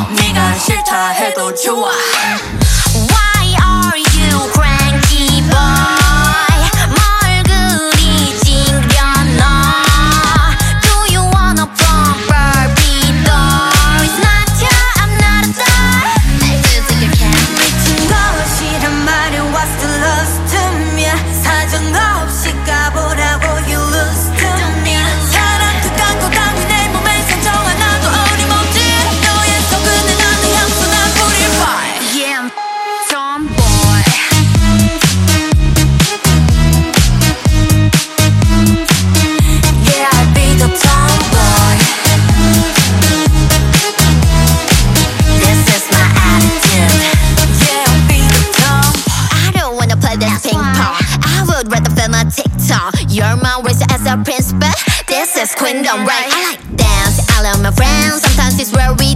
네가 싫다 해도 좋아. Why are you cranky boy? 뭘 그리 찡겨너? Do you wanna pump Barbie doll? It's not you, I'm not a doll. I do think you can. 미친 것이란 말이 what's the loss to me. 사정 없이 가보라고 you lose to me. 사랑 그딴 거 감히 내 몸에 상처 하나도 어림없지. 너의 손끝에 나는 향수 난 purify. Yeah, I'm tomboy. Yeah, I'll be the tomboy. This is my attitude. Yeah, I'll be the tomboy. I don't wanna play this ping pong. I would rather film a TikTok. You're my racer as a principal. This is Queendom, right? I like dance. I love my friends. Sometimes it's where we